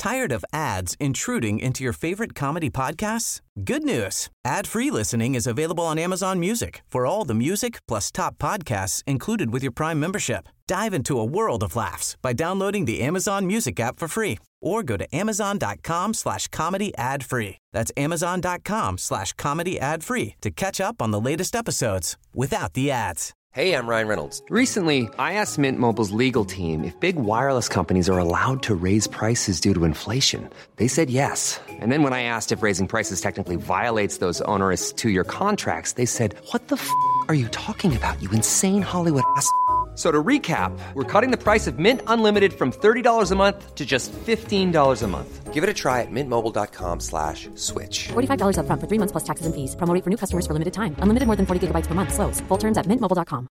Tired of ads intruding into your favorite comedy podcasts? Good news. Ad-free listening is available on Amazon Music for all the music plus top podcasts included with your Prime membership. Dive into a world of laughs by downloading the Amazon Music app for free or go to amazon.com/comedy ad-free. That's amazon.com/comedy ad-free to catch up on the latest episodes without the ads. Hey, I'm Ryan Reynolds. Recently, I asked Mint Mobile's legal team if big wireless companies are allowed to raise prices due to inflation. They said yes. And then when I asked if raising prices technically violates those onerous two-year contracts, they said, "What the f*** are you talking about, you insane Hollywood ass?" So to recap, we're cutting the price of Mint Unlimited from $30 a month to just $15 a month. Give it a try at mintmobile.com/switch. $45 up front for 3 months plus taxes and fees. Promo rate for new customers for limited time. Unlimited more than 40 gigabytes per month. Slows full terms at mintmobile.com.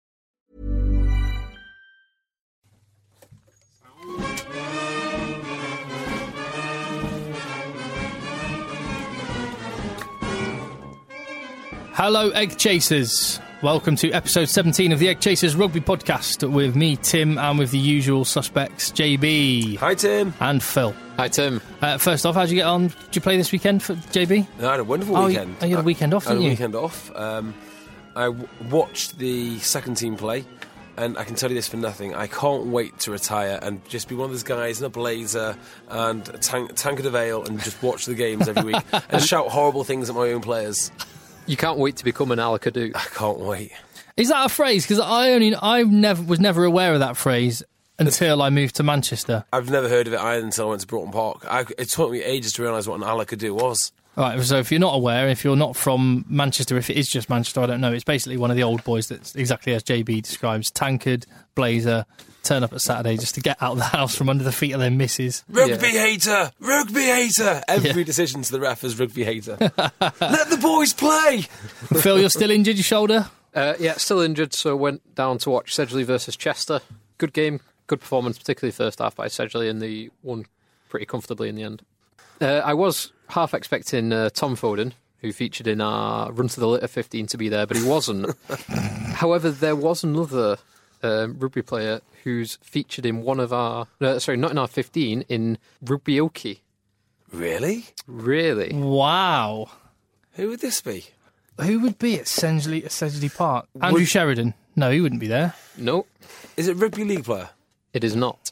Hello, Egg Chasers. Welcome to episode 17 of the Egg Chasers Rugby Podcast with me, Tim, and with the usual suspects, JB. Hi, Tim. And Phil. Hi, Tim. First off, how'd you get on? Did you play this weekend for JB? I had a wonderful weekend. You had a weekend off, didn't you? I had a weekend off. I watched the second team play, and I can tell you this for nothing. I can't wait to retire and just be one of those guys in a blazer and a tankard of ale and just watch the games every week and shout horrible things at my own players. You can't wait to become an Alakadu. I can't wait. Is that a phrase? Because I was never aware of that phrase until I moved to Manchester. I've never heard of it either until I went to Broughton Park. It took me ages to realise what an Alakadu was. Right, so if you're not aware, if you're not from Manchester, if it is just Manchester, I don't know, it's basically one of the old boys that's exactly as JB describes, tankard, blazer, turn up at Saturday just to get out of the house from under the feet of their missus. Rugby hater! Rugby hater! Every decision to the ref is rugby hater. Let the boys play! Phil, you're still injured, your shoulder? Yeah, still injured, so went down to watch Sedgley versus Chester. Good game, good performance, particularly first half by Sedgley, and they won pretty comfortably in the end. I was half expecting Tom Foden, who featured in our Run to the Litter 15, to be there, but he wasn't. However, there was another rugby player who's featured in one of our... not in our 15, in Rugbyoki. Really? Really? Wow. Who would this be? Who would be at Sedgley Park? Andrew Sheridan? No, he wouldn't be there. No. Is it rugby league player? It is not.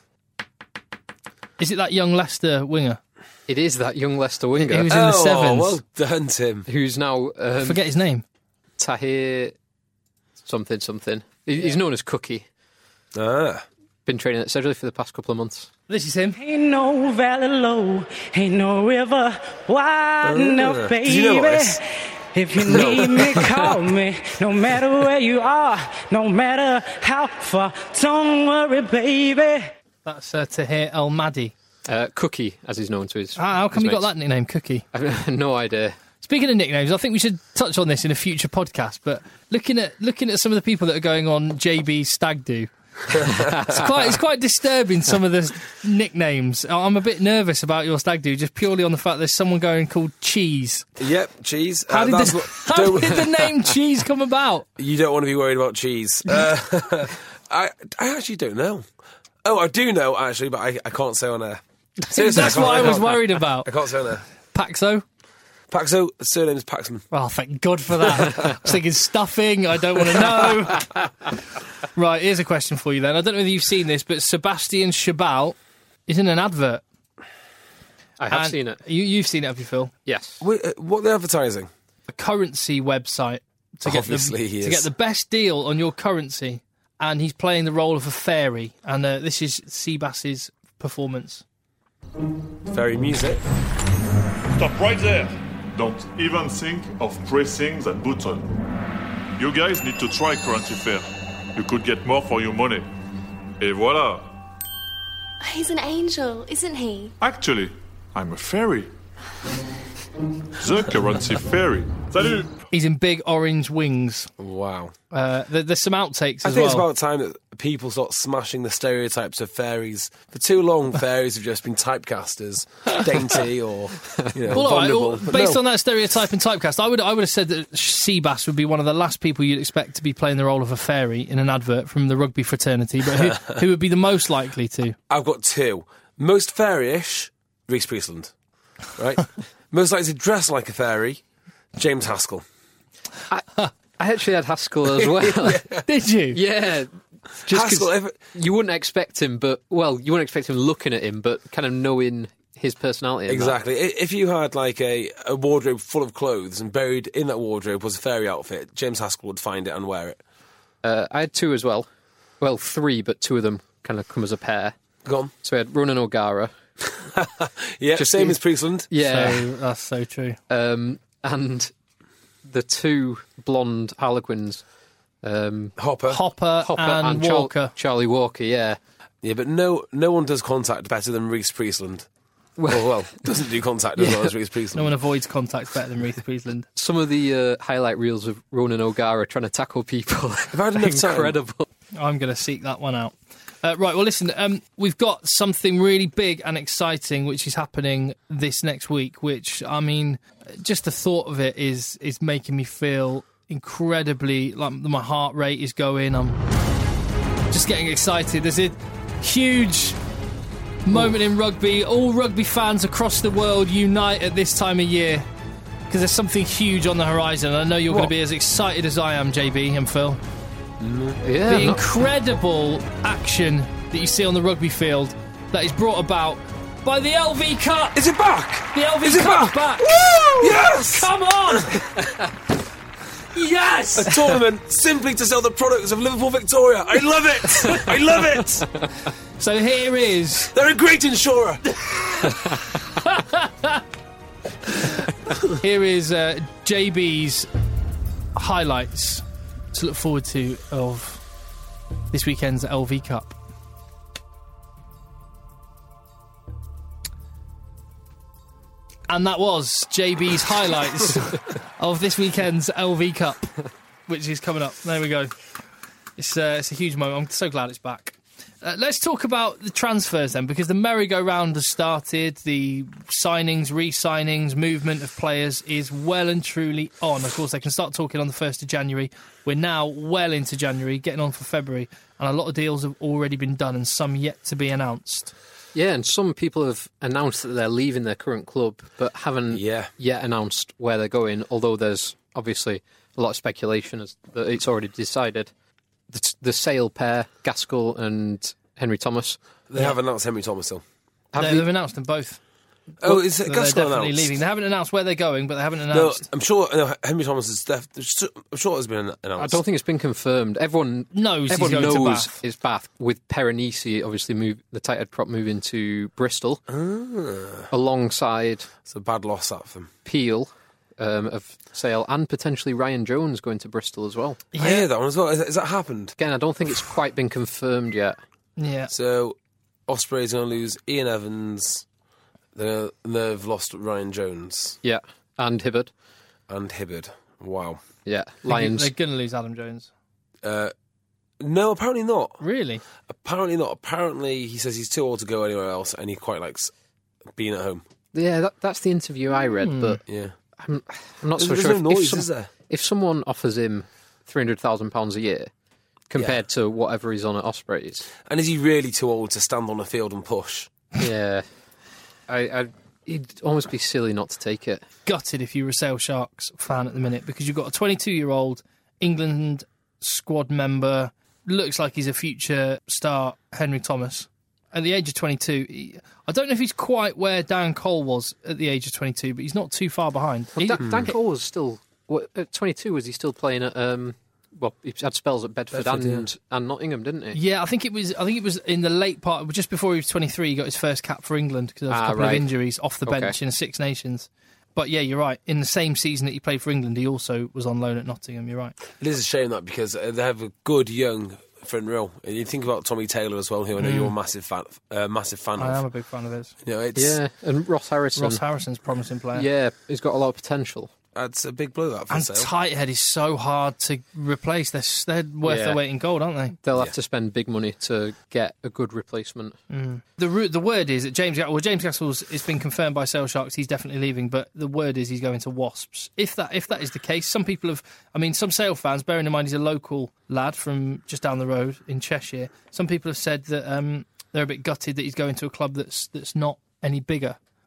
Is it that young Leicester winger? It is that young Leicester winger. He was in the sevens. Well done, Tim. Who's now... forget his name. Tahir... something. He's known as Cookie. Been training at Sedgley for the past couple of months. This is him. Ain't no valley low, ain't no river wide enough, baby. Did you know this? If you need me, call me. No matter where you are, no matter how far, don't worry, baby. That's Tahir El Mahdi. Cookie, as he's known to his How come you got that nickname, Cookie? I have no idea. Speaking of nicknames, I think we should touch on this in a future podcast, but looking at some of the people that are going on JB's Stag Do, it's quite disturbing, some of the nicknames. I'm a bit nervous about your Stag Do, just purely on the fact there's someone going called Cheese. Yep, Cheese. How did the name Cheese come about? You don't want to be worried about cheese. I actually don't know. Oh, I do know, actually, but I can't say on air. Seriously, That's what I was worried about. I can't say on air. Paxo? Paxo, the surname is Paxman. Oh, thank God for that. I was thinking stuffing, I don't want to know. Right, here's a question for you then. I don't know whether you've seen this, but Sebastian Chabal is in an advert. I have seen it. You've seen it, have you, Phil? Yes. What are they advertising? A currency website to get the best deal on your currency. And he's playing the role of a fairy. And this is Seabass's performance. Fairy music. Stop right there. Don't even think of pressing that button. You guys need to try Currency Fair. You could get more for your money. Et voilà. He's an angel, isn't he? Actually, I'm a fairy. The Currency Fairy. Salut! He's in big orange wings. Wow. There's some outtakes as well. I think it's about time that people start smashing the stereotypes of fairies. For too long, fairies have just been typecast as dainty or vulnerable. Based on that stereotype and typecast, I would have said that Seabass would be one of the last people you'd expect to be playing the role of a fairy in an advert from the rugby fraternity. But who would be the most likely to? I've got two. Most fairyish, Reece Priestland. Right? Most likely to dress like a fairy, James Haskell. I actually had Haskell as well. Did you? Yeah. Just 'cause Haskell, you wouldn't expect him, you wouldn't expect him looking at him, but kind of knowing his personality. Exactly. If you had like a wardrobe full of clothes and buried in that wardrobe was a fairy outfit, James Haskell would find it and wear it. I had 2 as well. Well, 3, but 2 of them kind of come as a pair. Go on. So we had Ronan O'Gara. Yeah, Just same the- as Priestland. Yeah. That's so true. And the 2 blonde Harlequins. Hopper. Hopper and Walker. Charlie Walker, yeah. Yeah, but no one does contact better than Reece Priestland. Well, doesn't do contact as well as Reece Priestland. No one avoids contact better than Reece Priestland. Some of the highlight reels of Ronan O'Gara trying to tackle people I've had enough time. incredible. I'm going to seek that one out. Right, well, listen, we've got something really big and exciting which is happening this next week, which, I mean, just the thought of it is making me feel incredibly, like my heart rate is going. I'm just getting excited. There's a huge moment in rugby. All rugby fans across the world unite at this time of year because there's something huge on the horizon. I know you're going to be as excited as I am, JB and Phil. Yeah, The incredible action that you see on the rugby field that is brought about by the LV Cup. Is it back? The LV Is it Cup's back? back. Woo! Yes! Come on! Yes! A tournament simply to sell the products of Liverpool Victoria. I love it! I love it! So here is... They're a great insurer. Here is JB's highlights to look forward to of this weekend's LV Cup. And that was JB's highlights of this weekend's LV Cup, which is coming up. There we go. It's a huge moment. I'm so glad it's back. Let's talk about the transfers then, because the merry-go-round has started. The signings, re-signings, movement of players is well and truly on. Of course, they can start talking on the 1st of January. We're now well into January, getting on for February, and a lot of deals have already been done and some yet to be announced. Yeah, and some people have announced that they're leaving their current club, but haven't yet announced where they're going, although there's obviously a lot of speculation as that it's already decided. The Sale pair, Gaskell and Henry Thomas. They have announced Henry Thomas still. They've announced them both. Oh, is it They're Gaskell definitely announced? leaving. They haven't announced where they're going, but they haven't No, announced. I'm sure Henry Thomas is I'm sure it has been announced. I don't think it's been confirmed. Everyone knows Everyone he's going to knows Bath. it's Bath. With Perenisi, obviously, the tight head prop moving to Bristol, alongside. It's a bad loss that for them. Peel of Sale, and potentially Ryan Jones going to Bristol as well. Yeah. I hear that one as well. Has that happened? Again, I don't think it's quite been confirmed yet. Yeah. So Osprey's going to lose Ian Evans. They've lost Ryan Jones. Yeah, and Hibbard. And Hibbard. Wow. Yeah, Lions. They're going to lose Adam Jones. No, apparently not. Really? Apparently not. Apparently he says he's too old to go anywhere else and he quite likes being at home. Yeah, that's the interview I read, but yeah. I'm not so There's sure. no noise, is there? If someone offers him £300,000 a year compared to whatever he's on at Ospreys, and is he really too old to stand on a field and push? Yeah, it'd almost be silly not to take it. Gutted if you were a Sale Sharks fan at the minute, because you've got a 22-year-old England squad member, looks like he's a future star, Henry Thomas. At the age of 22, I don't know if he's quite where Dan Cole was at the age of 22, but he's not too far behind. Dan Cole was still... at 22, was he still playing at... well, he had spells at Bedford and Nottingham, didn't he? Yeah, I think it was in the late part, just before he was 23, he got his first cap for England because of a couple of injuries off the bench in the Six Nations. But yeah, you're right. In the same season that he played for England, he also was on loan at Nottingham. You're right. It is a shame that because they have a good young front row. And you think about Tommy Taylor as well, who I know you're a massive fan of. I am a big fan of his. You know, and Ross Harrison. Ross Harrison's a promising player. Yeah, he's got a lot of potential. That's a big blow, that for And Sale. Tighthead is so hard to replace. They're worth their weight in gold, aren't they? They'll have to spend big money to get a good replacement. The word is that James Gaskell's, it's been confirmed by Sale Sharks, he's definitely leaving, but the word is he's going to Wasps. If that is the case, some people have... I mean, some Sale fans, bearing in mind he's a local lad from just down the road in Cheshire, some people have said that they're a bit gutted that he's going to a club that's not any bigger.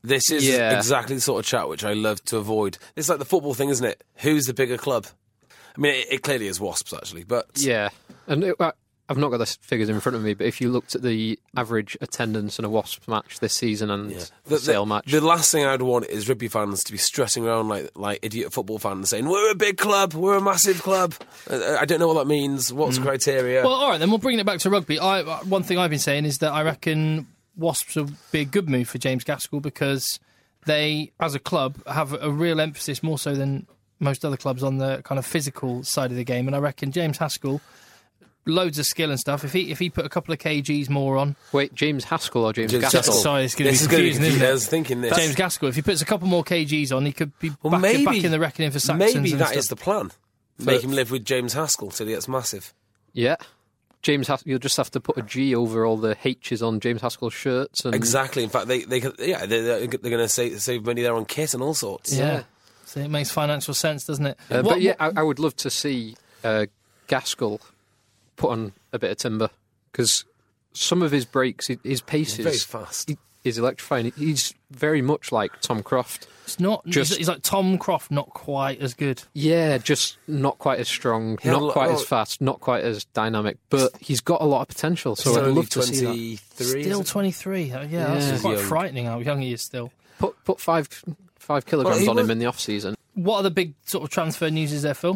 This is exactly the sort of chat which I love to avoid. It's like the football thing, isn't it? Who's the bigger club? I mean, it clearly is Wasps, actually, but... Yeah, and I've not got the figures in front of me, but if you looked at the average attendance in a Wasps match this season and the Sale match... The last thing I'd want is rugby fans to be stressing around like idiot football fans saying, we're a big club, we're a massive club. I don't know what that means. What's the criteria? Well, all right, then we'll bring it back to rugby. One thing I've been saying is that I reckon Wasps will be a good move for James Gaskell because they, as a club, have a real emphasis, more so than most other clubs, on the kind of physical side of the game. And I reckon James Haskell, loads of skill and stuff. If he put a couple of kgs more on... Wait, James Haskell or James Gaskell? Sorry, it's going to be confusing, isn't it? I was thinking this. James Gaskell, if he puts a couple more kgs on, he could be back in the reckoning for Saxons. Maybe that stuff. is the plan. Make him live with James Haskell till he gets massive. Yeah. You'll just have to put a G over all the H's on James Haskell's shirts. And... Exactly. In fact, they're going to save money there on kit and all sorts. Yeah. So it makes financial sense, doesn't it? I would love to see Gaskell put on a bit of timber, because some of his breaks, his pace is very fast. He's electrifying. He's very much like Tom Croft. It's not. He's like Tom Croft, not quite as good. Yeah, just not quite as strong, not quite as fast, not quite as dynamic. But he's got a lot of potential. So I'd love to see that. Still 23. Yeah, that's quite frightening how young he is still. Put 5 kilograms on him in the off season. What are the big sort of transfer news is there, Phil?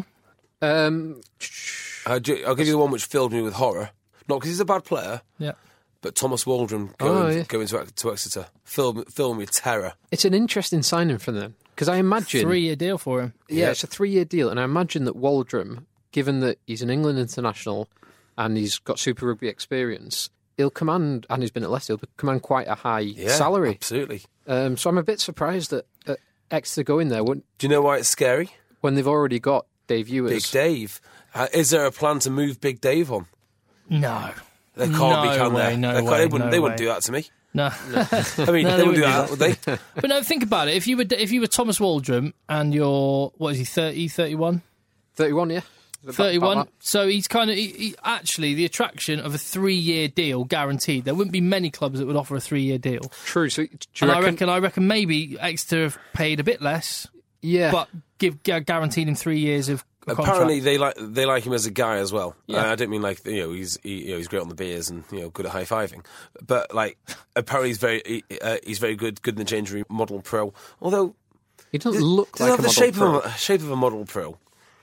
I'll give you the one which filled me with horror. Not because he's a bad player. Yeah. But Thomas Waldron going to Exeter filled me with terror. It's an interesting signing for them, because I imagine... 3-year deal for him. Yeah, it's a 3-year deal, and I imagine that Waldron, given that he's an England international and he's got Super Rugby experience, he'll command, and he's been at Leicester, he'll command quite a high salary. Absolutely. So I'm a bit surprised that Exeter going there. Do you know why it's scary? When they've already got Dave Ewers. Big Dave. Is there a plan to move Big Dave on? No. There can't be, can there? They wouldn't do that to me. No. I mean, they wouldn't do that, would they? But no, think about it. If you were Thomas Waldron and you're, what is he, 30, 31? 31, yeah. 31. So he's kind of actually the attraction of a 3-year deal guaranteed. There wouldn't be many clubs that would offer a 3-year deal. True. So I reckon maybe Exeter have paid a bit less. Yeah. But guaranteed him 3 years of contract. Apparently they like him as a guy as well. Yeah. I don't mean like he's great on the beers and good at high fiving, but like apparently he's very good in the change room, model pro. Although he doesn't look like the shape of a model pro.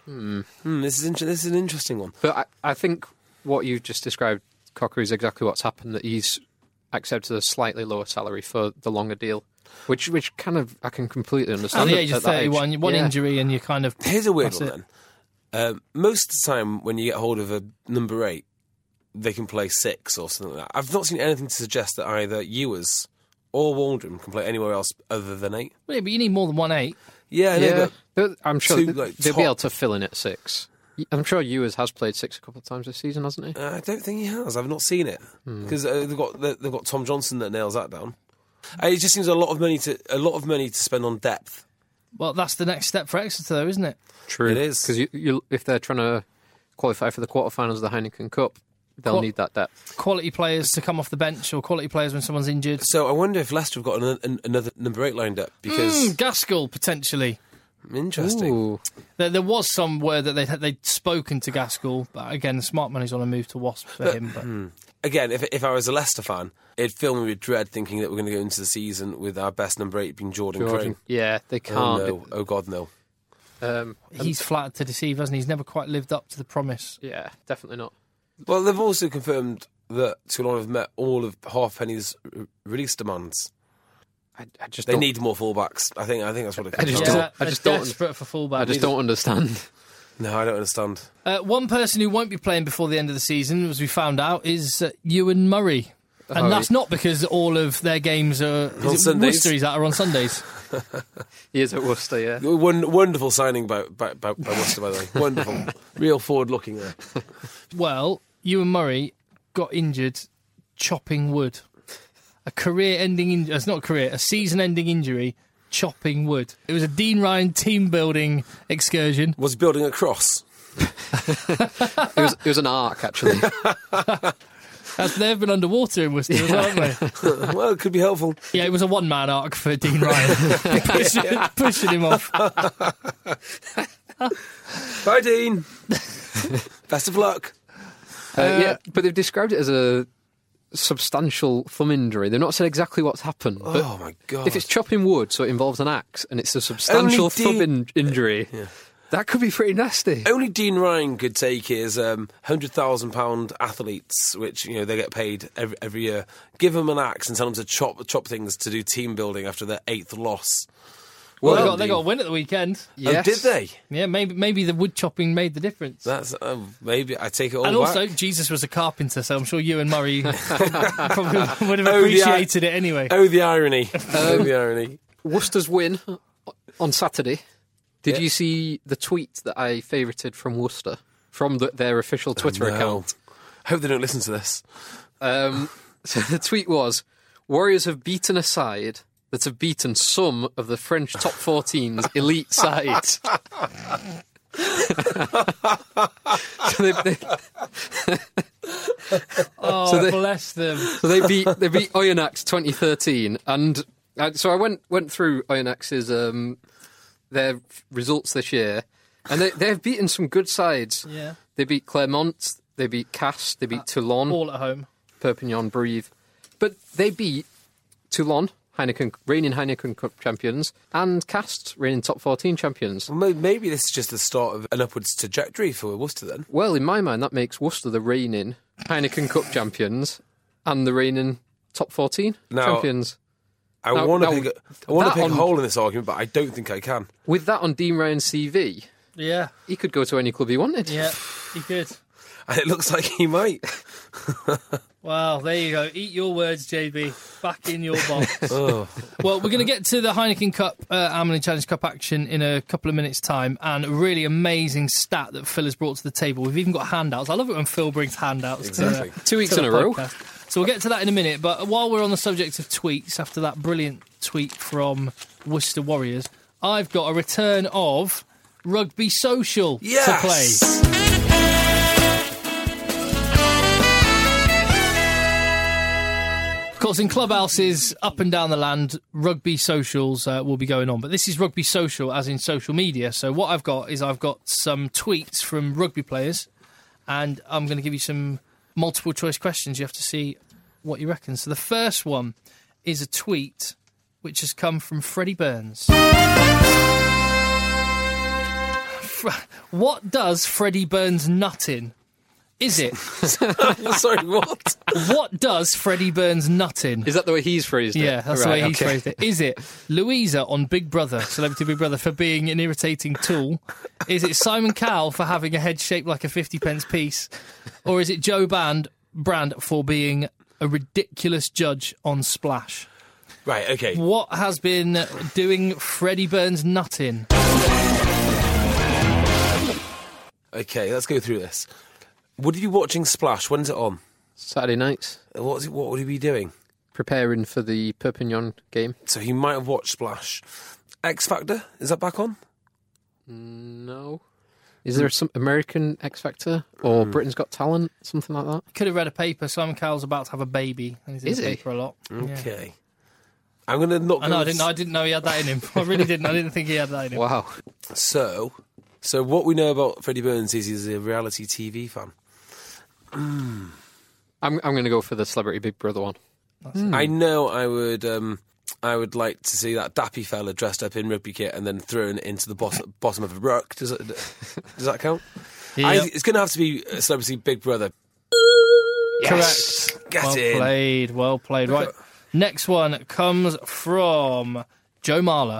This is an interesting one. But I think what you just described, Cocker, is exactly what's happened. That he's accepted a slightly lower salary for the longer deal. Which kind of I can completely understand. At the age of 31, one injury and you kind of... Here's a weird one then. Most of the time when you get hold of a number 8, they can play 6 or something like that. I've not seen anything to suggest that either Ewers or Waldron can play anywhere else other than 8. Well, yeah, but you need more than 1 8. Yeah, but I'm sure they'll be able to fill in at 6. I'm sure Ewers has played 6 a couple of times this season, hasn't he? I don't think he has. I've not seen it because they've got Tom Johnson that nails that down. It just seems a lot of money to spend on depth. Well, that's the next step for Exeter, though, isn't it? True, it is, because if they're trying to qualify for the quarterfinals of the Heineken Cup, they'll need that depth. Quality players to come off the bench, or quality players when someone's injured. So I wonder if Leicester have got another number 8 lined up because Gaskell potentially. Interesting. Ooh. There was some word that they'd spoken to Gaskell, but again, smart money's on a move to Wasps for him. But. Again, if I was a Leicester fan, it'd fill me with dread thinking that we're going to go into the season with our best number 8 being Jordan Crane. Yeah, they can't. Oh, no. Oh God, no. He's flattered to deceive, hasn't he? He's never quite lived up to the promise. Yeah, definitely not. Well, they've also confirmed that Toulon have met all of Halfpenny's release demands. They need more fullbacks. I think that's what it comes down to. I just don't desperate for fullbacks. I just don't understand. No, I don't understand. One person who won't be playing before the end of the season, as we found out, is Ewan Murray. And that's not because all of their games are... on Sundays. Worcester he's at are on Sundays. He is at Worcester, yeah. Wonderful signing by Worcester, by the way. Wonderful. Real forward-looking there. Well, Ewan Murray got injured chopping wood. A season-ending injury, chopping wood. It was a Dean Ryan team-building excursion. Was he building a cross? It was an arc, actually. They've been underwater in Worcester as well, haven't they? Well, it could be helpful. Yeah, it was a one-man arc for Dean Ryan. pushing him off. Bye, Dean. Best of luck. Yeah, but they've described it as a substantial thumb injury. They've not said exactly what's happened. But Oh, my God. if it's chopping wood, so it involves an axe, and it's a substantial thumb injury, that could be pretty nasty. Only Dean Ryan could take his £100,000 athletes, which they get paid every year. Give them an axe and tell them to chop things to do team building after their 8th loss. Well, they got a win at the weekend. Yes. Oh, did they? Yeah, maybe the wood chopping made the difference. That's maybe I take it all And back. also, Jesus was a carpenter, so I'm sure you and Murray probably would have appreciated it anyway. Oh, the irony! Oh, the irony! Worcester's win on Saturday. Did you see the tweet that I favourited from Worcester, from their official Twitter account? I hope they don't listen to this. So the tweet was, Warriors have beaten a side that have beaten some of the French top 14's elite sides. Bless them. So they beat Oyonnax 2013, and so I went through Oyonnax's their results this year, and they've beaten some good sides. Yeah. They beat Clermont, they beat Castres, they beat Toulon, All at home. Perpignan, Brive, but they beat Toulon, reigning Heineken Cup champions, and Castres, reigning top 14 champions. Well, maybe this is just the start of an upwards trajectory for Worcester then. Well, in my mind, that makes Worcester the reigning Heineken Cup champions and the reigning top 14 champions. I want to pick a hole in this argument, but I don't think I can. With that on Dean Ryan's CV, Yeah. he could go to any club he wanted. Yeah, he could. And it looks like he might. Well, there you go. Eat your words, JB. Back in your box. Oh. Well, we're going to get to the Heineken Cup, Amelie Challenge Cup action in a couple of minutes' time, and a really amazing stat that Phil has brought to the table. We've even got handouts. I love it when Phil brings handouts. Exactly. 2 weeks to in the a row. podcast. So we'll get to that in a minute. But while we're on the subject of tweets, after that brilliant tweet from Worcester Warriors, I've got a return of Rugby Social to play. Of course, in clubhouses up and down the land, rugby socials will be going on. But this is rugby social, as in social media. So what I've got some tweets from rugby players, and I'm going to give you some multiple choice questions. You have to see what you reckon. So the first one is a tweet which has come from Freddie Burns. What does Freddie Burns nut in? Is it? Sorry, what? What does Freddie Burns nut in? Is that the way he's phrased it? Yeah, that's the way he's phrased it. Is it Louisa on Big Brother, Celebrity Big Brother, for being an irritating tool? Is it Simon Cowell for having a head shaped like a 50p piece? Or is it Joe Brand for being a ridiculous judge on Splash? Right, okay. What has been doing Freddie Burns nutting? Okay, let's go through this. Would you be watching Splash? When's it on? Saturday nights. What would he be doing? Preparing for the Perpignan game. So he might have watched Splash. X Factor? Is that back on? No. Is there some American X Factor? Or Britain's Got Talent? Something like that? Could have read a paper. Simon Cowell's about to have a baby. And he's in Is the he? paper a lot. Okay. Yeah. I'm going to not go... I didn't know he had that in him. I really didn't. I didn't think he had that in him. Wow. So what we know about Freddie Burns is he's a reality TV fan. I'm going to go for the Celebrity Big Brother one. I know I would like to see that dappy fella dressed up in rugby kit and then thrown into the bottom of a ruck. Does that count? Yep. It's going to have to be Celebrity Big Brother. Yes. Correct. Get well in. Played. Well played. Right. Next one comes from Joe Marler.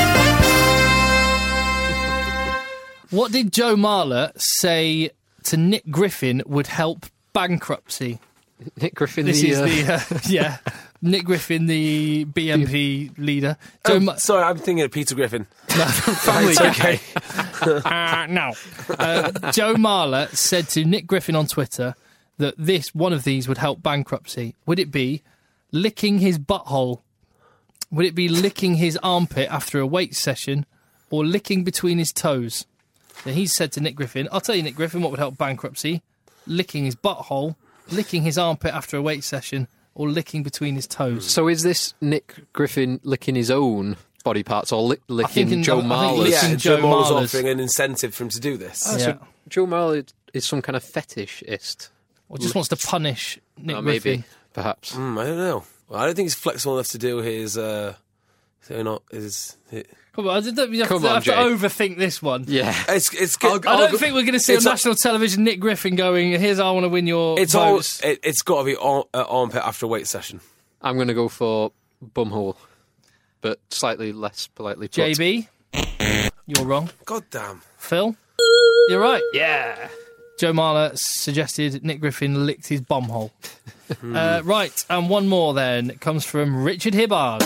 What did Joe Marler say to Nick Griffin would help bankruptcy? Nick Griffin, Nick Griffin, the BNP leader. Sorry, I'm thinking of Peter Griffin. No, Family Guy. Okay. No. Joe Marler said to Nick Griffin on Twitter that one of these would help bankruptcy. Would it be licking his butthole? Would it be licking his armpit after a weight session? Or licking between his toes? And he said to Nick Griffin, I'll tell you, Nick Griffin, what would help bankruptcy? Licking his butthole licking his armpit after a weight session, or licking between his toes. So is this Nick Griffin licking his own body parts or licking Joe Marler's? licking Joe Marler's Marler's. offering an incentive for him to do this. Oh, so Joe Marler is some kind of fetishist. Or just wants to punish Nick Griffin. Maybe, perhaps. I don't know. Well, I don't think he's flexible enough to do his... Come on, you have to Jay. overthink this one. Yeah. It's good. I don't think we're going to see on national television Nick Griffin going, here's how I want to win your votes. It's got to be armpit after a weight session. I'm going to go for bumhole, but slightly less politely put. JB, you're wrong. God damn. Phil, you're right. Yeah. Joe Marler suggested Nick Griffin licked his bumhole. Right, and one more then. It comes from Richard Hibbard.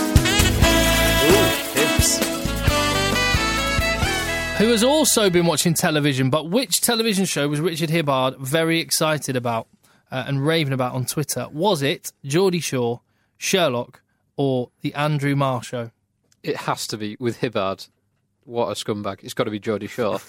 Who has also been watching television, but which television show was Richard Hibbard very excited about and raving about on Twitter? Was it Geordie Shore, Sherlock, or The Andrew Marr Show? It has to be, with Hibbard. What a scumbag. It's got to be Geordie Shore.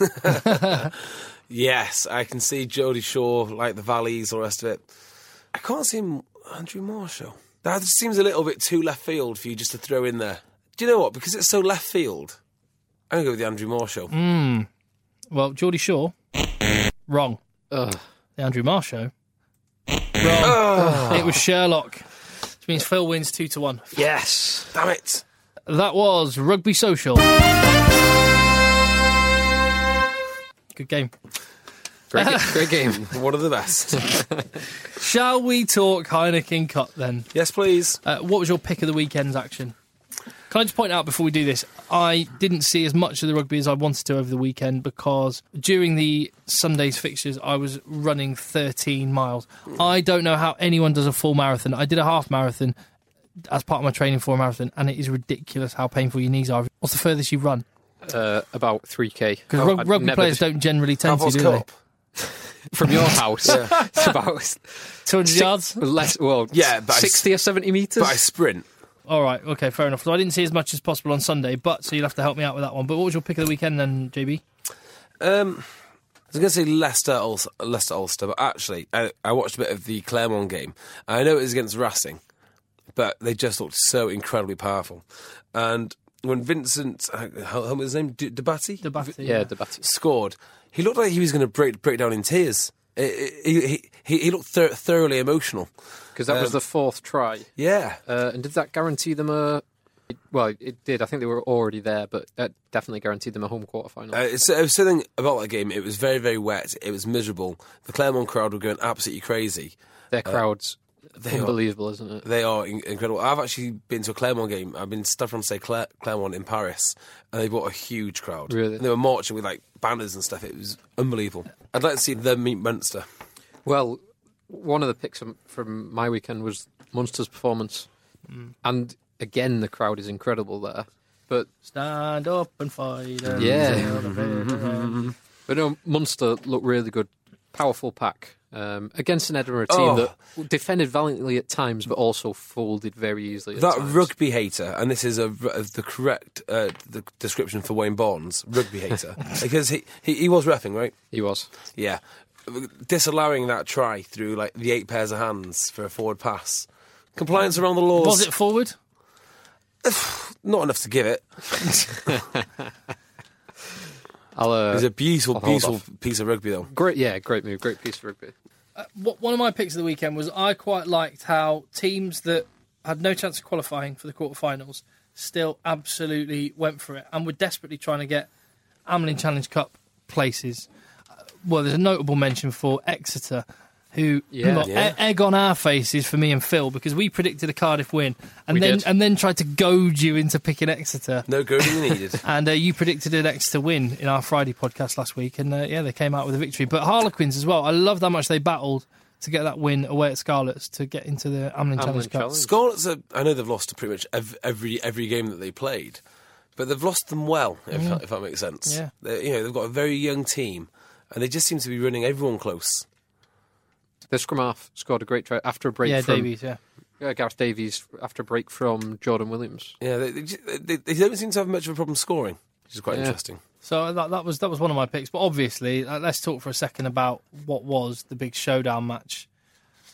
Yes, I can see Geordie Shore, like the Valleys, all the rest of it. I can't see him Andrew Marr Show. That seems a little bit too left field for you just to throw in there. Do you know what? Because it's so left field, I'm going to go with the Andrew Marr Show. Well, Geordie Shore, wrong. The Andrew Marr Show, wrong. It was Sherlock, which means Phil wins 2-1. Yes. Damn it. That was Rugby Social. Good game. Great game. One of the best. Shall we talk Heineken Cup then? Yes, please. What was your pick of the weekend's action? Can I just point out before we do this, I didn't see as much of the rugby as I wanted to over the weekend because during the Sunday's fixtures I was running 13 miles. I don't know how anyone does a full marathon. I did a half marathon as part of my training for a marathon, and it is ridiculous how painful your knees are. What's the furthest you've run? About 3k. Because rugby players don't generally tend to, do they? From your house, it's about 200 yards? Less, well, yeah, but 60 or 70 metres. But I sprint. All right, okay, fair enough. So I didn't see as much as possible on Sunday, so you'll have to help me out with that one. But what was your pick of the weekend then, JB? I was going to say Leicester Ulster, but actually, I watched a bit of the Claremont game. I know it was against Racing, but they just looked so incredibly powerful. And when Vincent, what was his name? Debati? Debati, yeah, Debati scored. He looked like he was going to break down in tears. He looked thoroughly emotional. Because that was the fourth try. Yeah. And did that guarantee them a... Well, it did. I think they were already there, but that definitely guaranteed them a home quarter-final. It was something about that game. It was very, very wet. It was miserable. The Claremont crowd were going absolutely crazy. Their crowd's unbelievable, isn't it? They are incredible. I've actually been to a Claremont game. I've been stuck from, say, Claremont in Paris, and they brought a huge crowd. Really? And they were marching with, like, banners and stuff. It was unbelievable. I'd like to see them meet Munster. Well, one of the picks from my weekend was Munster's performance. And, again, the crowd is incredible there. But stand up and fight. Yeah. But no, Munster looked really good. Powerful pack. Against an Edinburgh team that defended valiantly at times, but also folded very easily at that times. Rugby hater, and this is the correct the description for Wayne Barnes, rugby hater, because he was reffing, right? He was. Yeah. Disallowing that try through like the 8 pairs of hands for a forward pass. Compliance around the laws. Was it forward? Not enough to give it. It was a beautiful piece of rugby, though. Great move, great piece of rugby. One of my picks of the weekend was I quite liked how teams that had no chance of qualifying for the quarterfinals still absolutely went for it and were desperately trying to get Amlin Challenge Cup places. Well, there's a notable mention for Exeter, who got egg on our faces for me and Phil because we predicted a Cardiff win and then tried to goad you into picking Exeter. No goading needed. And you predicted an Exeter win in our Friday podcast last week, and they came out with a victory. But Harlequins as well. I loved how much they battled to get that win away at Scarlets to get into the Amlin Challenge Cup. Scarlets, I know they've lost to pretty much every game that they played, but they've lost them well, if that makes sense. Yeah. They've got a very young team, and they just seem to be running everyone close. The scrum half scored a great try after a break from... Davies, Gareth Davies after a break from Jordan Williams. Yeah, they don't seem to have much of a problem scoring, which is quite interesting. So that was one of my picks. But obviously, let's talk for a second about what was the big showdown match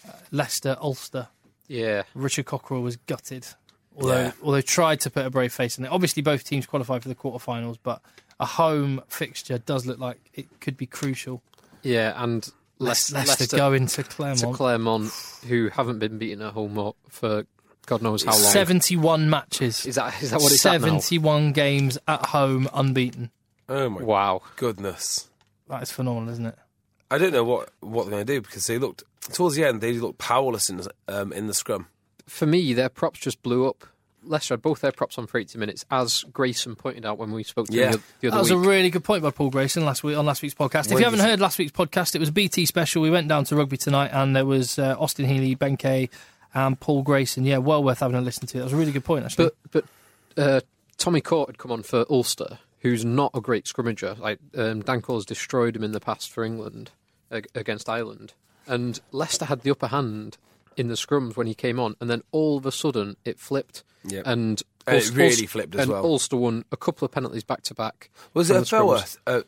Leicester, Ulster. Yeah. Richard Cockerell was gutted, although tried to put a brave face on it. Obviously, both teams qualified for the quarterfinals, but a home fixture does look like it could be crucial. Yeah, and Leicester going to Claremont. To Claremont, who haven't been beaten at home for God knows how long. 71 matches. Is that what it's at now? 71 games at home, unbeaten. Oh my goodness. That is phenomenal, isn't it? I don't know what they're going to do, because they looked, towards the end, they looked powerless in the scrum. For me, their props just blew up. Leicester had both their props on for 80 minutes, as Grayson pointed out when we spoke to him the other week. That was a really good point by Paul Grayson on last week's podcast. If you haven't heard last week's podcast, it was a BT special. We went down to Rugby Tonight, and there was Austin Healy, Ben Kay, and Paul Grayson. Yeah, well worth having a listen to. That was a really good point, actually. But Tommy Court had come on for Ulster, who's not a great scrummager. Like Dan Cole's destroyed him in the past for England against Ireland, and Leicester had the upper hand in the scrums when he came on, and then all of a sudden it flipped. Yep. And it really flipped as well. And Ulster won a couple of penalties back to back. Was it a forward?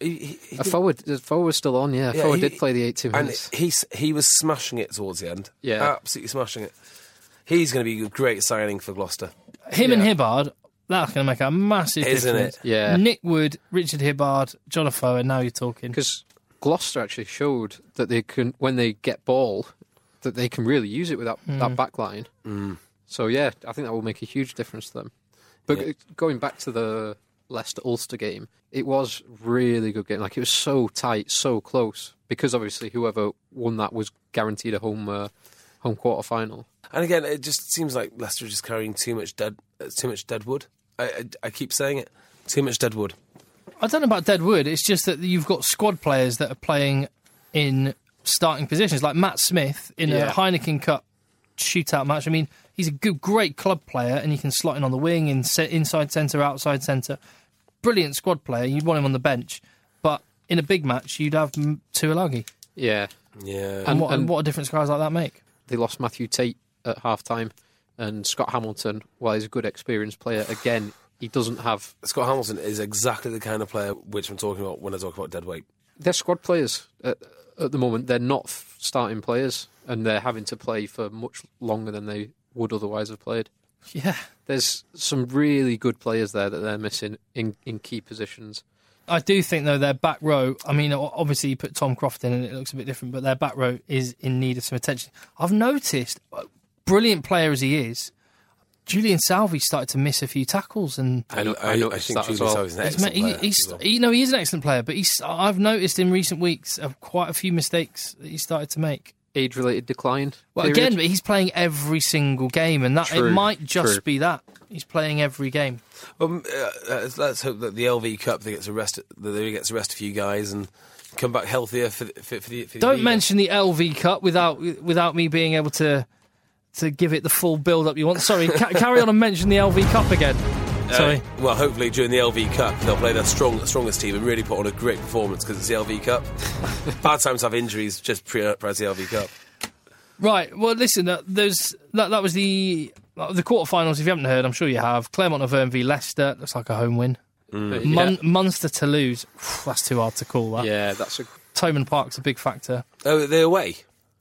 The forward was still on. Yeah, forward did play the 80 minutes, and he was smashing it towards the end. Yeah, absolutely smashing it. He's going to be a great signing for Gloucester. Him and Hibbard, that's going to make a massive Isn't difference. It? Yeah, Nick Wood, Richard Hibbard, John Afoa. Now you're talking. Because Gloucester actually showed that they can, when they get ball, that they can really use it with that back line. So, yeah, I think that will make a huge difference to them. But going back to the Leicester-Ulster game, it was really good game. Like, it was so tight, so close, because obviously whoever won that was guaranteed a home quarter-final. And again, it just seems like Leicester are just carrying too much dead wood. I keep saying it. Too much dead wood. I don't know about dead wood. It's just that you've got squad players that are playing in starting positions, like Matt Smith in a Heineken Cup shootout match. I mean, he's a great club player, and you can slot in on the wing, inside centre, outside centre. Brilliant squad player. You'd want him on the bench. But in a big match, you'd have Tuilagi. Yeah. And what a difference guys like that make. They lost Matthew Tate at half-time, and Scott Hamilton, while he's a good experienced player, again, he doesn't have... Scott Hamilton is exactly the kind of player which I'm talking about when I talk about dead weight. They're squad players at the moment. They're not starting players, and they're having to play for much longer than they would otherwise have played. Yeah. There's some really good players there that they're missing in key positions. I do think, though, their back row, I mean, obviously you put Tom Croft in and it looks a bit different, but their back row is in need of some attention. I've noticed, brilliant player as he is, Julian Salvi started to miss a few tackles, and I think Julian Salvi is an excellent player. He is an excellent player, but I've noticed in recent weeks quite a few mistakes that he started to make. Age-related decline. Well, period. Again, but he's playing every single game, and that it might just be that he's playing every game. Well, let's hope that the LV Cup that gets a few guys and come back healthier for the Don't mention the LV Cup without me being able to give it the full build-up you want. Sorry, carry on and mention the LV Cup again. Sorry. Well, hopefully during the LV Cup they'll play their strongest team and really put on a great performance, because it's the LV Cup. Bad times have injuries just prior to the LV Cup. Right. Well, listen. That was the quarterfinals. If you haven't heard, I'm sure you have. Claremont Auvergne v Leicester. Looks like a home win. Munster to lose. That's too hard to call. That. Yeah, that's a. Thomond Park's a big factor. Oh, they're away.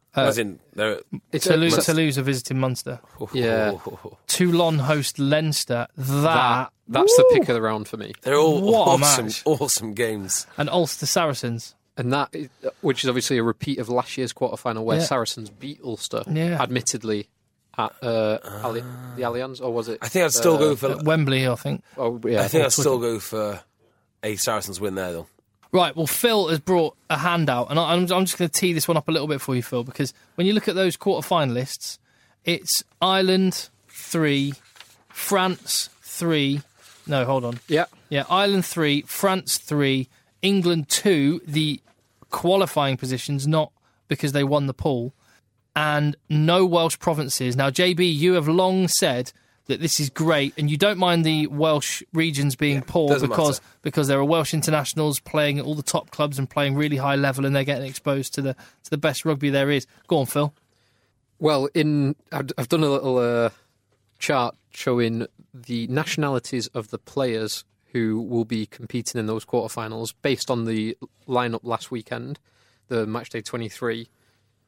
Toulouse are visiting Munster. Yeah. Toulon host Leinster. That's the pick of the round for me. They're all awesome games. And Ulster Saracens. And that, which is obviously a repeat of last year's quarterfinal where Saracens beat Ulster, admittedly, at the Allianz, or was it? I think I'd still go for Wembley. I think. Oh yeah. I think I'd still go for a Saracens win there, though. Right, well, Phil has brought a handout, and I'm just going to tee this one up a little bit for you, Phil, because when you look at those quarter-finalists, it's Ireland 3, France 3. No, hold on. Yeah, Ireland 3, France 3, England 2, the qualifying positions, not because they won the pool, and no Welsh provinces. Now, JB, you have long said that this is great, and you don't mind the Welsh regions being poor because there are Welsh internationals playing at all the top clubs and playing really high level, and they're getting exposed to the best rugby there is. Go on, Phil. Well, I've done a little chart showing the nationalities of the players who will be competing in those quarterfinals based on the lineup last weekend, the Matchday 23.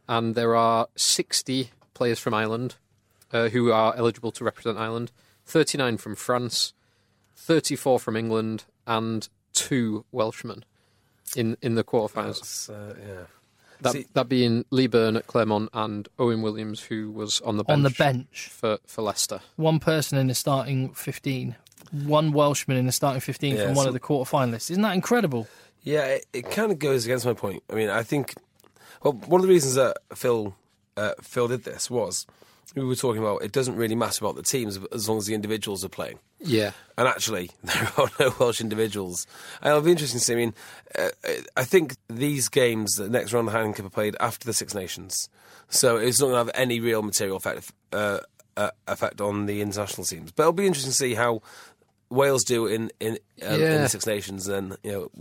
and there are 60 players from Ireland who are eligible to represent Ireland, 39 from France, 34 from England, and 2 Welshmen in the quarterfinals. That being Lee Byrne at Claremont and Owen Williams, who was on the bench for Leicester. One person in the starting 15. One Welshman in the starting 15 from one of the quarterfinalists. Isn't that incredible? Yeah, it kind of goes against my point. I mean, I think one of the reasons that Phil did this was we were talking about it doesn't really matter about the teams as long as the individuals are playing. Yeah. And actually, there are no Welsh individuals. And it'll be interesting to see. I mean, I think these games, the next round of the Heineken Cup, are played after the Six Nations. So it's not going to have any real material effect on the international teams. But it'll be interesting to see how Wales do in the Six Nations, and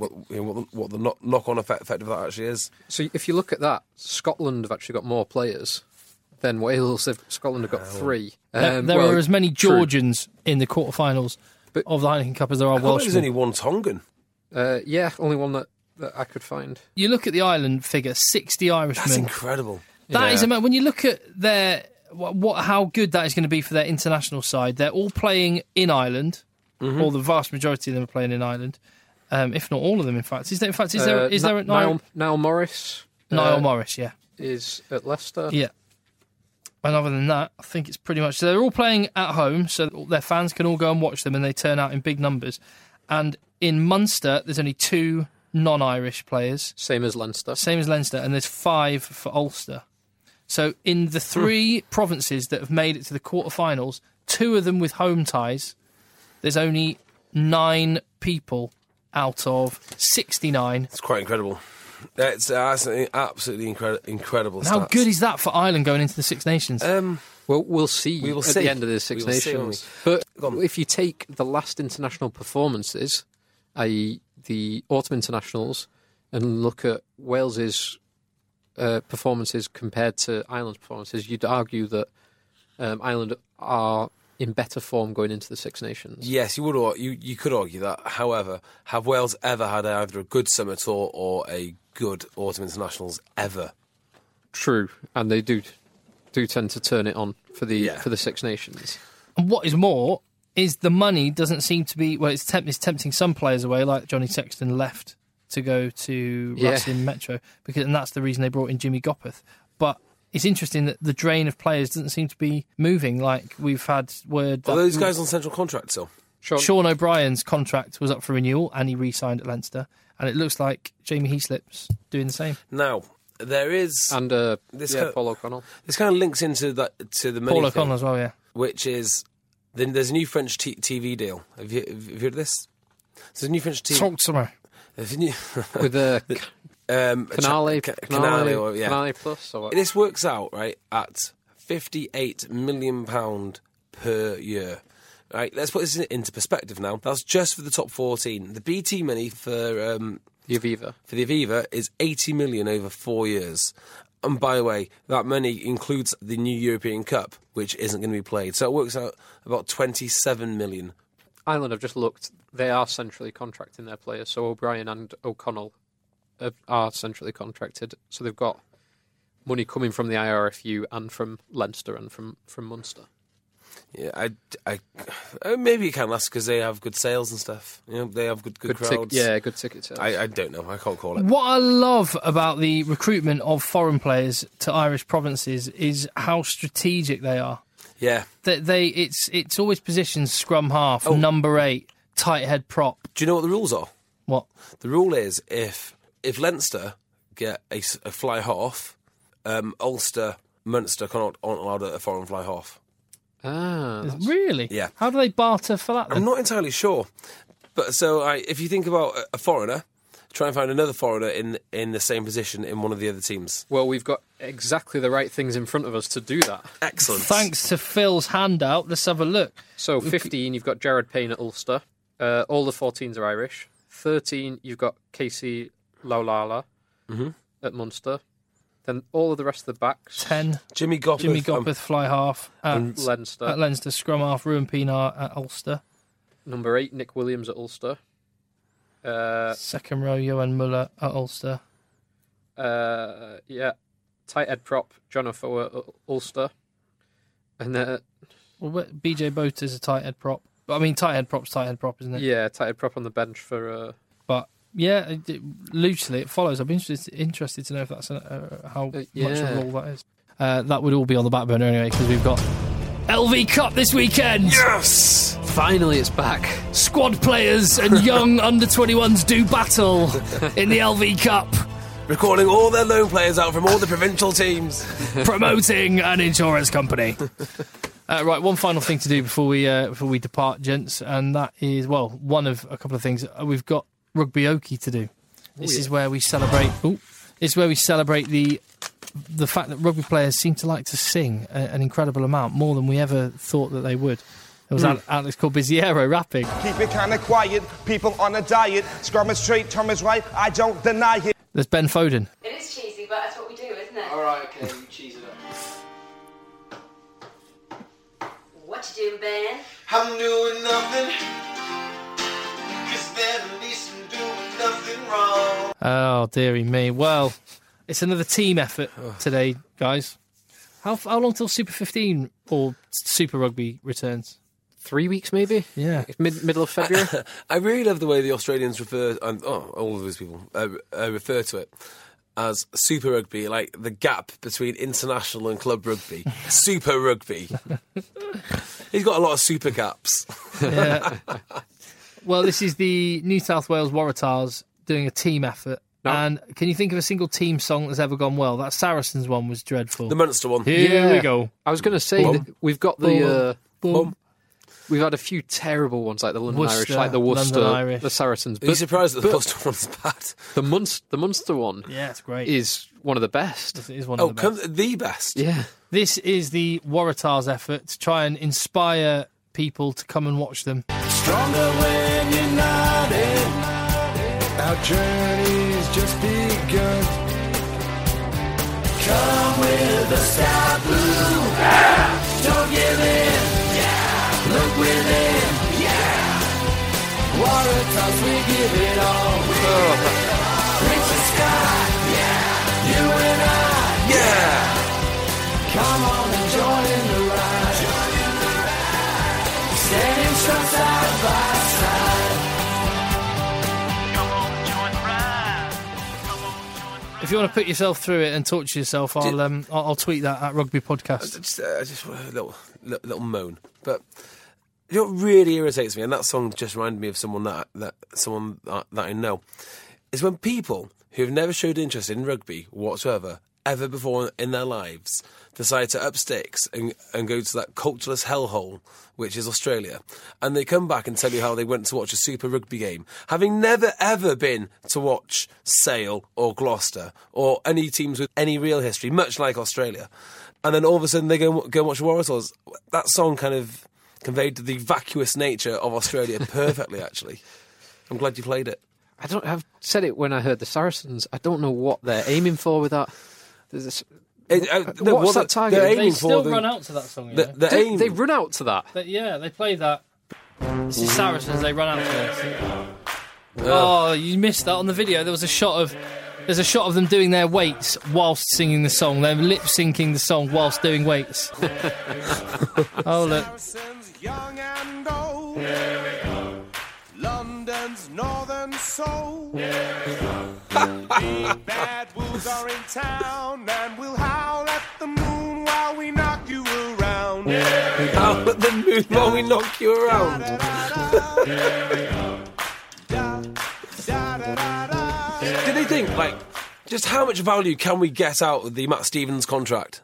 what the knock-on effect of that actually is. So if you look at that, Scotland have actually got more players than Wales. Scotland have got 3. There are as many Georgians in the quarterfinals of the Heineken Cup as there are Welsh. There's only one Tongan. Only one that I could find. You look at the Ireland figure, 60 Irishmen. That's incredible. That is amazing. When you look at how good that is going to be for their international side, they're all playing in Ireland. Mm-hmm. Or the vast majority of them are playing in Ireland, if not all of them. In fact, is there a Niall Morris? Niall Morris, yeah, is at Leicester. Yeah, and other than that, I think it's pretty much. So they're all playing at home, so their fans can all go and watch them, and they turn out in big numbers. And in Munster, there's only 2 non-Irish players, same as Leinster, and there's 5 for Ulster. So in the 3 provinces that have made it to the quarterfinals, 2 of them with home ties. There's only 9 people out of 69. It's quite incredible. It's absolutely incredible How good is that for Ireland going into the Six Nations? Well, we'll see at the end of the Six Nations. But if you take the last international performances, i.e. the autumn internationals, and look at Wales's performances compared to Ireland's performances, you'd argue that Ireland are in better form going into the Six Nations. Yes, you would. You could argue that. However, have Wales ever had either a good summer tour or a good autumn internationals ever? True, and they do tend to turn it on for the Six Nations. And what is more is the money doesn't seem to be. Well, it's tempting some players away, like Johnny Sexton left to go to Racing Metro, and that's the reason they brought in Jimmy Gopperth. But it's interesting that the drain of players doesn't seem to be moving. Like we've had word that... Are those guys on central contract still? Sean O'Brien's contract was up for renewal and he re-signed at Leinster. And it looks like Jamie Heaslip's doing the same. Now, there is... And Paul O'Connell. This kind of links into the money Paul O'Connell as well, yeah. Which is... There's a new French TV deal. Have you heard of this? There's a new French TV... Talk to me. With the... Canale Plus. Or what? This works out at £58 million per year. Right, let's put this into perspective now. That's just for the top 14. The BT money for the Aviva is 80 million over 4 years. And by the way, that money includes the new European Cup, which isn't going to be played. So it works out about 27 million. Ireland have just looked. They are centrally contracting their players. So O'Brien and O'Connell are centrally contracted, so they've got money coming from the IRFU and from Leinster and from Munster. Yeah, I maybe it can last because they have good sales and stuff. They have good crowds. Good ticket sales. I don't know. I can't call it. What I love about the recruitment of foreign players to Irish provinces is how strategic they are. Yeah, it's always positions scrum half, number 8, tight head prop. Do you know what the rules are? What the rule is? If Leinster get a fly half, Ulster, Munster aren't allowed a foreign fly half. Really? Yeah. How do they barter for that then? I'm not entirely sure. But so if you think about a foreigner, try and find another foreigner in the same position in one of the other teams. Well, we've got exactly the right things in front of us to do that. Excellent. Thanks to Phil's handout, let's have a look. So 15, you've got Jared Payne at Ulster. All the 14s are Irish. 13, you've got Casey Laulala at Munster. Then all of the rest of the backs. 10. Jimmy Gopperth, fly half at Leinster. At Leinster, scrum half, Ruan Pienaar at Ulster. Number 8, Nick Williams at Ulster. Second row, Johan Muller at Ulster. tight head prop, John O'Foa Ulster. And Well, BJ Boat is a tight head prop. I mean, tight head prop's tight head prop, isn't it? yeah, tight head prop on the bench for... But yeah, loosely it follows. I'd be interested to know if that's how much of a role that is. That would all be on the back burner anyway, because we've got LV Cup this weekend. Yes! Finally, it's back. Squad players and young under-21s do battle in the LV Cup. Recalling all their loan players out from all the provincial teams. Promoting an insurance company. Right, one final thing to do before we depart, gents, and that is, well, one of a couple of things. We've got Rugby Okie to do. This is where we celebrate. It's where we celebrate the fact that rugby players seem to like to sing an incredible amount, more than we ever thought that they would. There was Alex Corbiziero rapping. Keep it kind of quiet, people on a diet. Scrum is straight, Tom is right, I don't deny it. There's Ben Foden. It is cheesy, but that's what we do, isn't it? Alright, okay, you cheese it up. What you doing, Ben? I'm doing nothing, 'cause they're the least I'm doing nothing wrong. Oh, dearie me. Well, it's another team effort today, guys. How long till Super 15 or Super Rugby returns? 3 weeks, maybe? Yeah. Middle of February? I really love the way the Australians refer, and all of those people refer to it as Super Rugby, like the gap between international and club rugby. Super Rugby. He's got a lot of super caps. Yeah. Well, this is the New South Wales Waratahs doing a team effort. No. And can you think of a single team song that's ever gone well? That Saracens one was dreadful. The Munster one. Here we go. I was going to say that we've got the... We've had a few terrible ones, like the London Irish, like the Worcester, the Saracens. Are you surprised that the Worcester one's bad? The Munster one, yeah, it's great. Is one of the best. It is one of the best. The best. Yeah. This is the Waratahs' effort to try and inspire people to come and watch them. Stronger when united. Our journey's just begun. Come with the sky blue. Yeah. Don't give in. Look within, yeah. Waratahs, we give it all. Reach the sky, yeah. You and I, yeah. Come on and join in the ride. Standing strong side by side. Come on, join the ride. Come on, join the ride. If you want to put yourself through it and torture yourself, I'll tweet that at Rugby Podcast. Just a little moan, but. You know what really irritates me, and that song just reminded me of someone that I know, is when people who have never showed interest in rugby whatsoever, ever before in their lives, decide to up sticks and go to that cultureless hellhole, which is Australia, and they come back and tell you how they went to watch a Super Rugby game, having never ever been to watch Sale or Gloucester or any teams with any real history, much like Australia, and then all of a sudden they go and watch Waratahs. That song kind of conveyed the vacuous nature of Australia perfectly, actually. I'm glad you played it. I've said it when I heard the Saracens. I don't know what they're aiming for with that. What's that target? They still run out to that song. They run out to that? They play that. This is Saracens, they run out to it. Oh, you missed that on the video. There's a shot of them doing their weights whilst singing the song. They're lip-syncing the song whilst doing weights. Oh, look. Young and old, London's northern soul. Big bad wolves are in town, and we'll howl at the moon while we knock you around. Howl at the moon while we knock you around. Did they think, like, just how much value can we get out of the Matt Stevens contract?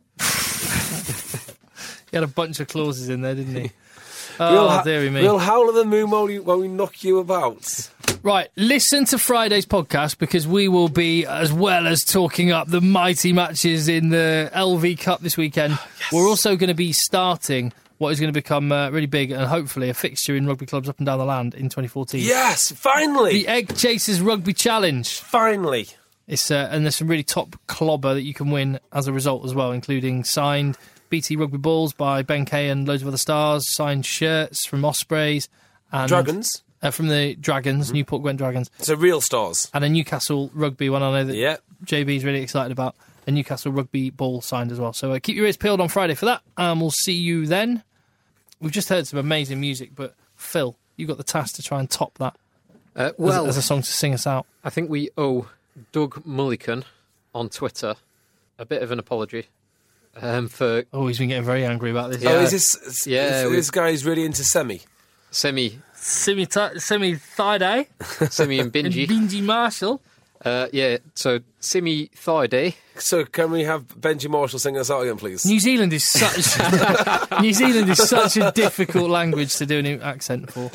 He had a bunch of clauses in there, didn't he? Oh, dearie me. We'll howl at the moon while we knock you about. Right, listen to Friday's podcast, because we will be, as well as talking up the mighty matches in the LV Cup this weekend, yes. We're also going to be starting what is going to become really big and hopefully a fixture in rugby clubs up and down the land in 2014. Yes, finally! The Egg Chasers Rugby Challenge. Finally! It's and there's some really top clobber that you can win as a result as well, including signed BT Rugby balls by Ben Kay and loads of other stars, signed shirts from Ospreys. And Dragons? From the Dragons, Newport Gwent Dragons. So real stars. And a Newcastle Rugby one I know that JB's really excited about. a Newcastle rugby ball signed as well. So keep your ears peeled on Friday for that, and we'll see you then. We've just heard some amazing music, but Phil, you got the task to try and top that as a song to sing us out. I think we owe Doug Mullican on Twitter a bit of an apology. For he's been getting very angry about this. Yeah. Oh, is this guy's really into Semi Thigh-Day, Semi and Bingy, Bingy Marshall. So Semi Thigh-Day. So can we have Benji Marshall sing us out again, please? New Zealand is such a difficult language to do an accent for.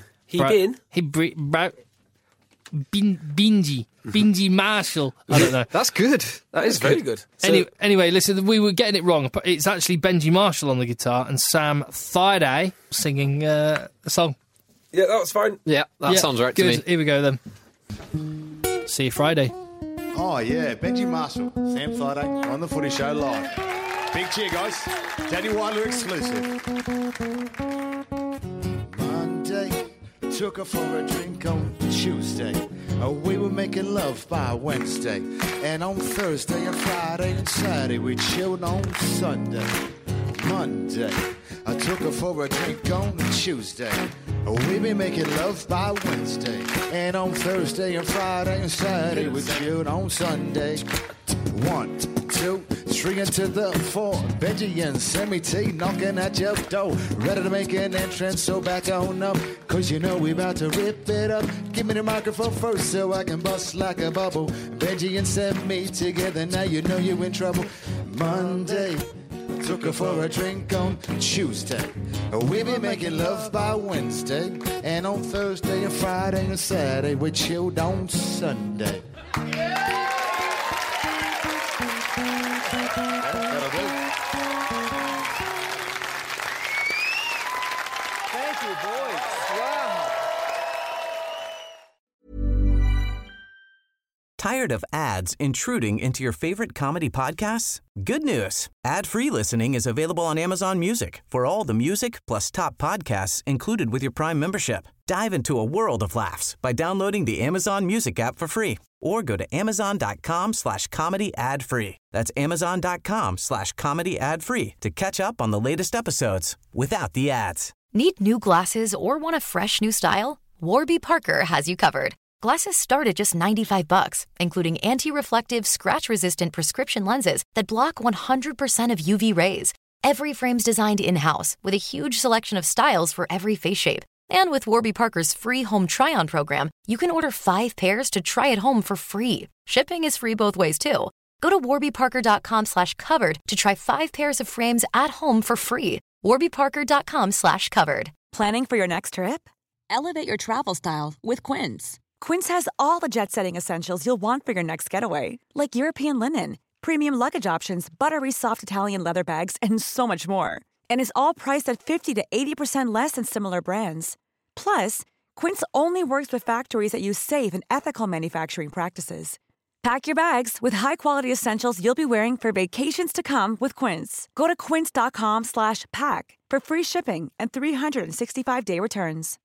Bingy Marshall. I don't know. That's good. That is very good. Anyway, listen, we were getting it wrong. It's actually Benji Marshall on the guitar and Sam Thigh-Day singing a song. Yeah, that was fine. Yeah, that sounds right to me. Here we go then. See you Friday. Oh yeah, Benji Marshall, Sam Thigh-Day on the Footy Show live. Big cheer, guys. Daniel Wilder exclusive. Monday, took her for a drink on Tuesday. We were making love by Wednesday. And on Thursday and Friday and Saturday, we chilled on Sunday. Monday, I took her for a drink on Tuesday. We been making love by Wednesday. And on Thursday and Friday and Saturday, we chilled on Sunday. 1, 2, 3 into the 4. Benji and Sammy T knocking at your door. Ready to make an entrance, so back on up. Cause you know we about to rip it up. Give me the microphone first so I can bust like a bubble. Benji and Sammy together, now you know you're in trouble. Monday, took her for a drink on Tuesday. We been making love by Wednesday. And on Thursday and Friday and Saturday, we chilled on Sunday. Thank you, boys. Wow. Tired of ads intruding into your favorite comedy podcasts? Good news. Ad-free listening is available on Amazon Music for all the music plus top podcasts included with your Prime membership. Dive into a world of laughs by downloading the Amazon Music app for free or go to amazon.com/comedy ad-free. That's amazon.com/comedy ad-free to catch up on the latest episodes without the ads. Need new glasses or want a fresh new style? Warby Parker has you covered. Glasses start at just $95, including anti-reflective, scratch-resistant prescription lenses that block 100% of UV rays. Every frame's designed in-house with a huge selection of styles for every face shape. And with Warby Parker's free home try-on program, you can order 5 pairs to try at home for free. Shipping is free both ways, too. Go to warbyparker.com/covered to try 5 pairs of frames at home for free. warbyparker.com/covered. Planning for your next trip? Elevate your travel style with Quince. Quince has all the jet-setting essentials you'll want for your next getaway, like European linen, premium luggage options, buttery soft Italian leather bags, and so much more. And is all priced at 50 to 80% less than similar brands. Plus, Quince only works with factories that use safe and ethical manufacturing practices. Pack your bags with high-quality essentials you'll be wearing for vacations to come with Quince. Go to quince.com/pack for free shipping and 365-day returns.